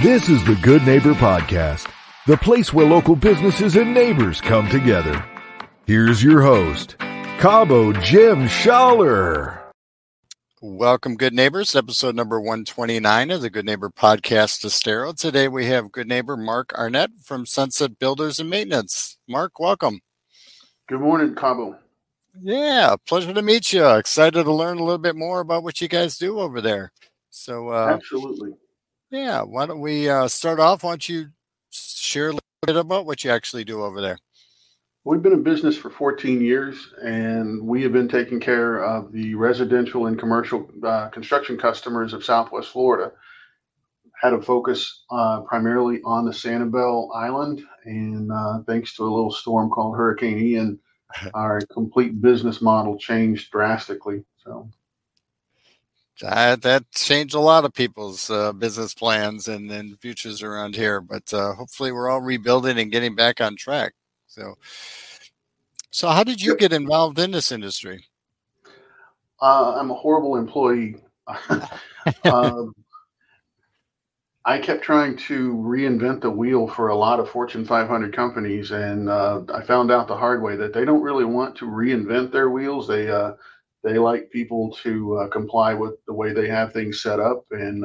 This is the Good Neighbor Podcast, the place where local businesses and neighbors come together. Here's your host, Cabo Jim Schaller. Welcome, good neighbors. Episode number 129 of the Good Neighbor Podcast Estero. Today we have good neighbor Mark Arnett from Sunset Builders and Maintenance. Mark, welcome. Good morning, Cabo. Yeah, pleasure to meet you. Excited to learn a little bit more about what you guys do over there. So, Absolutely. Yeah, why don't we start off? Why don't you share a little bit about what you actually do over there? We've been in business for 14 years, and we have been taking care of the residential and commercial construction customers of Southwest Florida. Had a focus primarily on the Sanibel Island, and thanks to a little storm called Hurricane Ian, our complete business model changed drastically. So that changed a lot of people's business plans and futures around here, but hopefully we're all rebuilding and getting back on track. So how did you get involved in this industry? I'm a horrible employee. I kept trying to reinvent the wheel for a lot of Fortune 500 companies, and I found out the hard way that they don't really want to reinvent their wheels. They like people to comply with the way they have things set up, and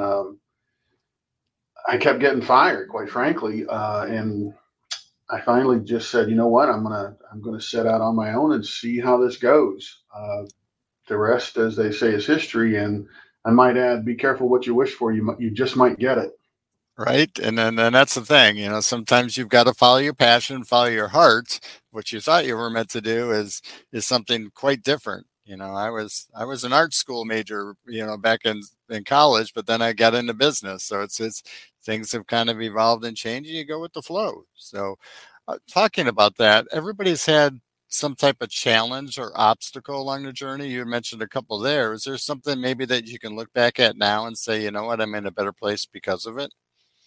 I kept getting fired, quite frankly. And I finally just said, you know what, I'm gonna set out on my own and see how this goes. The rest, as they say, is history. And I might add, be careful what you wish for. You just might get it. Right. And then that's the thing, sometimes you've got to follow your passion, follow your heart. What you thought you were meant to do is something quite different. I was an art school major, back in college, but then I got into business. So it's things have kind of evolved and changed, and you go with the flow. So talking about that, everybody's had some type of challenge or obstacle along the journey. You mentioned a couple there. Is there something maybe that you can look back at now and say, you know what, I'm in a better place because of it?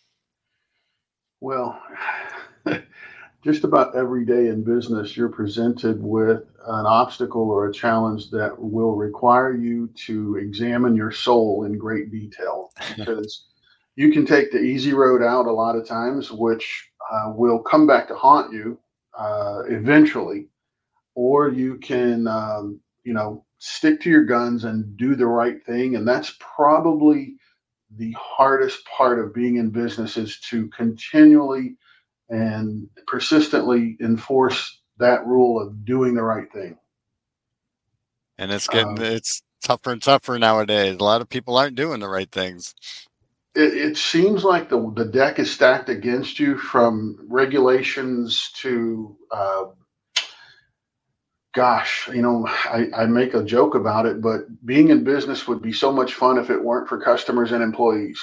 Well, just about every day in business, you're presented with an obstacle or a challenge that will require you to examine your soul in great detail, because you can take the easy road out a lot of times, which will come back to haunt you eventually, or you can, stick to your guns and do the right thing. And that's probably the hardest part of being in business, is to continually and persistently enforce that rule of doing the right thing. And it's tougher and tougher nowadays. A lot of people aren't doing the right things. It seems like the deck is stacked against you, from regulations to, I make a joke about it, but being in business would be so much fun if it weren't for customers and employees.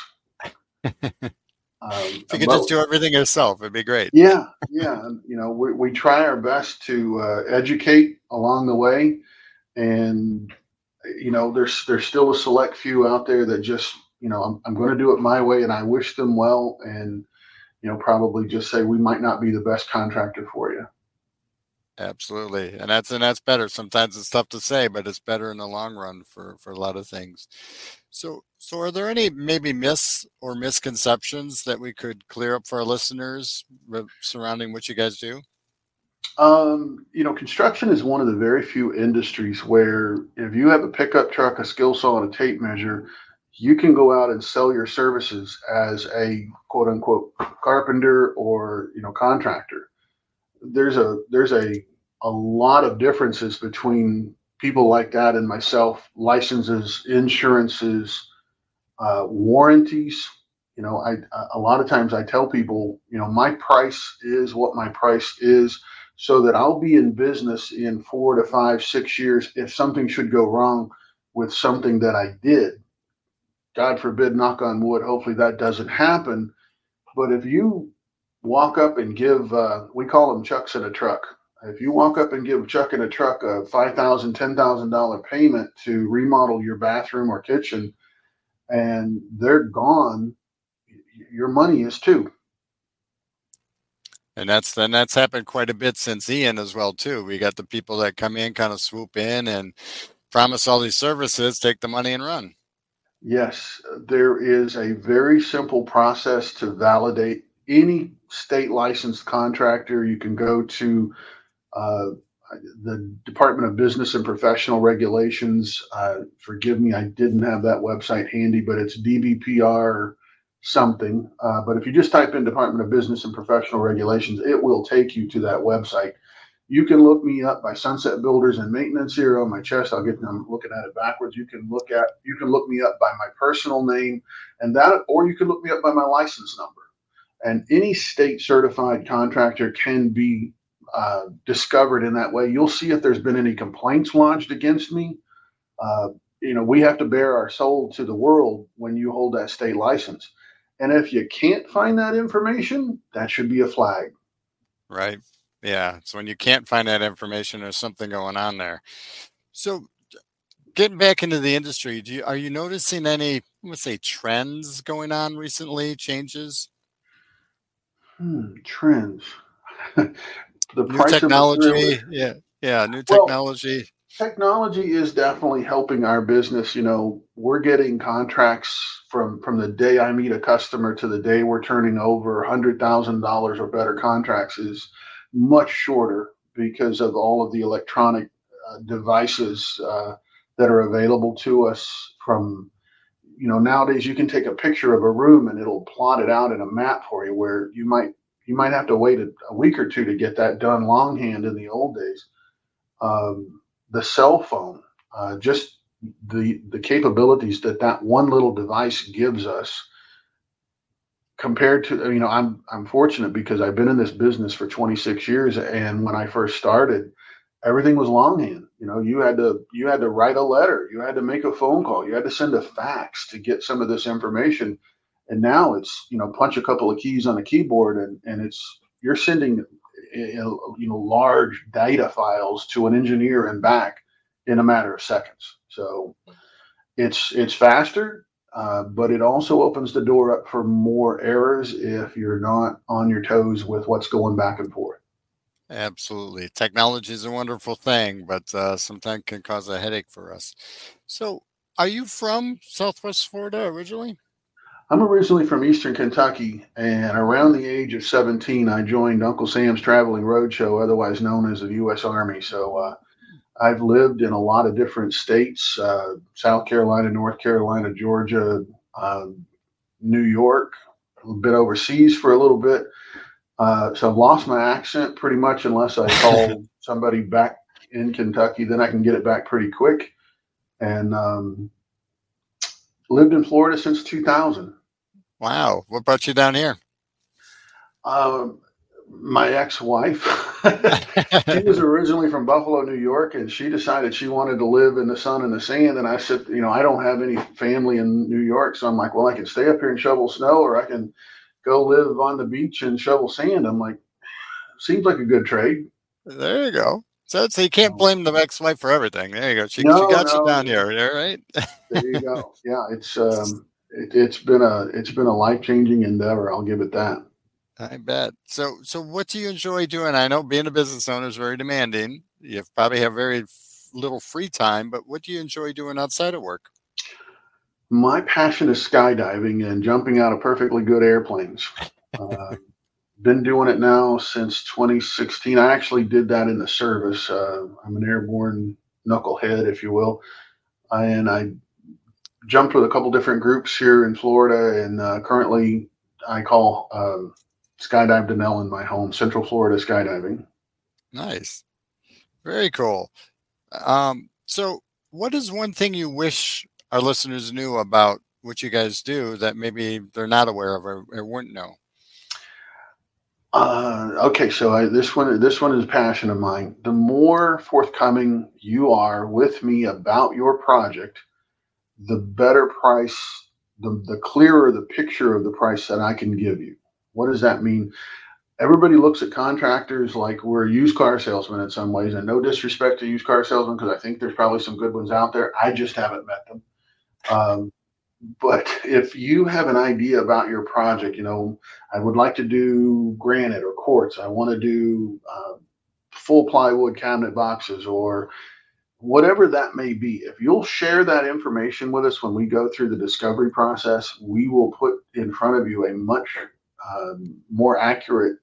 If you could just do everything yourself, it'd be great. Yeah. We try our best to educate along the way, and there's still a select few out there that just I'm going to do it my way, and I wish them well, and probably just say we might not be the best contractor for you. Absolutely, and that's better. Sometimes it's tough to say, but it's better in the long run for a lot of things. So are there any maybe myths or misconceptions that we could clear up for our listeners surrounding what you guys do? Construction is one of the very few industries where if you have a pickup truck, a skill saw, and a tape measure, you can go out and sell your services as a quote unquote carpenter or contractor. There's a lot of differences between people like that and myself: licenses, insurances, warranties. A lot of times I tell people, my price is what my price is, so that I'll be in business in 4 to 5, 6 years if something should go wrong with something that I did. God forbid, knock on wood, hopefully that doesn't happen. But if you walk up and give, we call them chucks in a truck. If you walk up and give Chuck in a truck a $5,000, $10,000 payment to remodel your bathroom or kitchen, and they're gone, your money is too. And that's happened quite a bit since Ian as well too. We got the people that come in, kind of swoop in and promise all these services, take the money and run. Yes, there is a very simple process to validate any state licensed contractor. You can go to uh, the Department of Business and Professional Regulations. Forgive me, I didn't have that website handy, but it's DBPR something. But if you just type in Department of Business and Professional Regulations, it will take you to that website. You can look me up by Sunset Builders and Maintenance here on my chest. I'm looking at it backwards. You can look me up by my personal name and that, or you can look me up by my license number. And any state certified contractor can be discovered in that way. You'll see if there's been any complaints lodged against me. Uh, we have to bear our soul to the world when you hold that state license. And if you can't find that information, that should be a flag. Right. Yeah. So when you can't find that information, there's something going on there. So getting back into the industry, are you noticing any, let's say, trends going on recently, changes? Trends. The New price of material. technology. Yeah. Yeah. New Well, technology. technology is definitely helping our business. We're getting contracts from the day I meet a customer to the day we're turning over $100,000 or better contracts is much shorter because of all of the electronic devices that are available to us. From nowadays you can take a picture of a room and it'll plot it out in a map for you, where you might have to wait a week or two to get that done longhand in the old days. The cell phone, just the capabilities that one little device gives us, compared to, I'm fortunate because I've been in this business for 26 years, and when I first started, everything was longhand. You had to write a letter, you had to make a phone call, you had to send a fax to get some of this information. And now it's, punch a couple of keys on a keyboard, and you're sending large data files to an engineer and back in a matter of seconds. So it's faster, but it also opens the door up for more errors if you're not on your toes with what's going back and forth. Absolutely. Technology is a wonderful thing, but sometimes can cause a headache for us. So, are you from Southwest Florida originally? I'm originally from Eastern Kentucky, and around the age of 17, I joined Uncle Sam's Traveling Roadshow, otherwise known as the U.S. Army. So I've lived in a lot of different states: South Carolina, North Carolina, Georgia, uh, New York, a bit overseas for a little bit. So I've lost my accent pretty much, unless I call somebody back in Kentucky, then I can get it back pretty quick. And lived in Florida since 2000. Wow. What brought you down here? Um, my ex-wife, she was originally from Buffalo, New York, and she decided she wanted to live in the sun and the sand. And I said, I don't have any family in New York, so I'm like, well, I can stay up here and shovel snow, or I can go live on the beach and shovel sand. I'm like, seems like a good trade. There you go. So you can't blame the ex-wife for everything. There you go. She No, got you no, down here, all right? there you go. Yeah, it's been a life-changing endeavor. I'll give it that. I bet. So what do you enjoy doing? I know being a business owner is very demanding. You probably have very little free time, but what do you enjoy doing outside of work? My passion is skydiving and jumping out of perfectly good airplanes. Uh, Been doing it now since 2016. I actually did that in the service. I'm an airborne knucklehead, if you will, and I jumped with a couple different groups here in Florida. And currently, I call Skydive Denellen my home, Central Florida skydiving. Nice. Very cool. So what is one thing you wish our listeners knew about what you guys do that maybe they're not aware of or wouldn't know? Okay, so this one is a passion of mine. The more forthcoming you are with me about your project, the better price, the clearer the picture of the price that I can give you. What does that mean? Everybody looks at contractors like we're used car salesmen in some ways, and no disrespect to used car salesmen, because I think there's probably some good ones out there. I just haven't met them. Um, but if you have an idea about your project, I would like to do granite or quartz. I want to do full plywood cabinet boxes, or whatever that may be, if you'll share that information with us when we go through the discovery process, we will put in front of you a much more accurate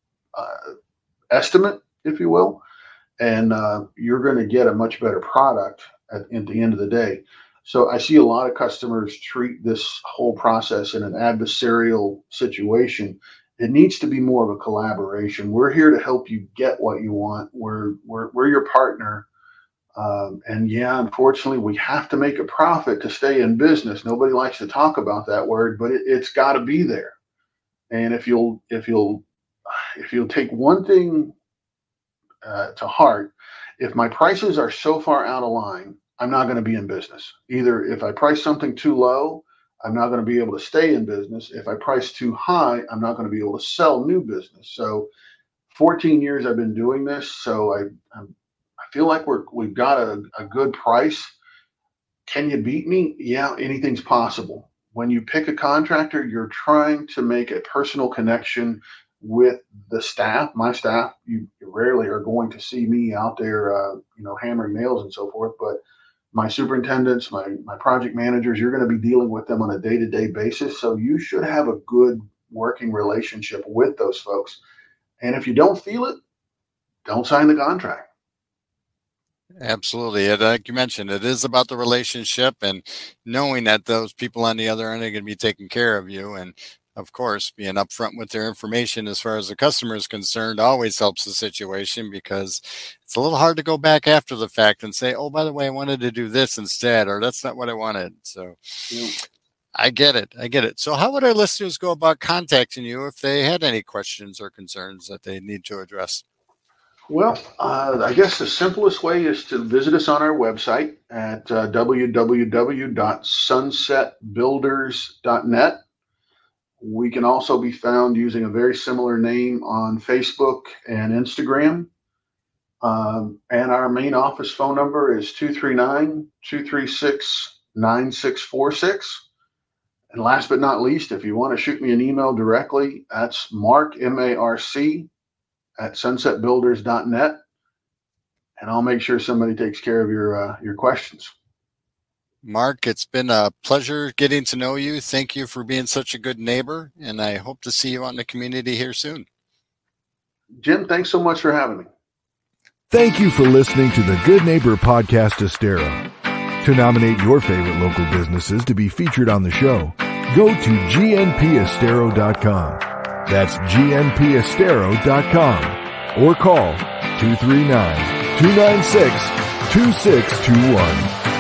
estimate, if you will, and you're going to get a much better product at the end of the day. So I see a lot of customers treat this whole process in an adversarial situation. It needs to be more of a collaboration. We're here to help you get what you want. We're your partner. And yeah, unfortunately, we have to make a profit to stay in business. Nobody likes to talk about that word, but it's got to be there. And if you'll take one thing to heart, if my prices are so far out of line, I'm not going to be in business. Either if I price something too low, I'm not going to be able to stay in business. If I price too high, I'm not going to be able to sell new business. So 14 years I've been doing this, so I feel like we've got a good price. Can you beat me? Yeah, anything's possible. When you pick a contractor, you're trying to make a personal connection with the staff. My staff, you rarely are going to see me out there, hammering nails and so forth. But my superintendents, my project managers, you're going to be dealing with them on a day-to-day basis. So you should have a good working relationship with those folks. And if you don't feel it, don't sign the contract. Absolutely. Like you mentioned, it is about the relationship and knowing that those people on the other end are going to be taking care of you. And of course, being upfront with their information as far as the customer is concerned always helps the situation, because it's a little hard to go back after the fact and say, oh, by the way, I wanted to do this instead, or that's not what I wanted. So yeah. I get it. So how would our listeners go about contacting you if they had any questions or concerns that they need to address? Well, I guess the simplest way is to visit us on our website at www.sunsetbuilders.net. We can also be found using a very similar name on Facebook and Instagram. And our main office phone number is 239-236-9646. And last but not least, if you want to shoot me an email directly, that's Mark, M-A-R-C, at sunsetbuilders.net. And I'll make sure somebody takes care of your questions. Mark, it's been a pleasure getting to know you. Thank you for being such a good neighbor, and I hope to see you out in the community here soon. Jim, thanks so much for having me. Thank you for listening to the Good Neighbor Podcast Estero. To nominate your favorite local businesses to be featured on the show, go to gnpestero.com. That's gnpestero.com or call 239-296-2621.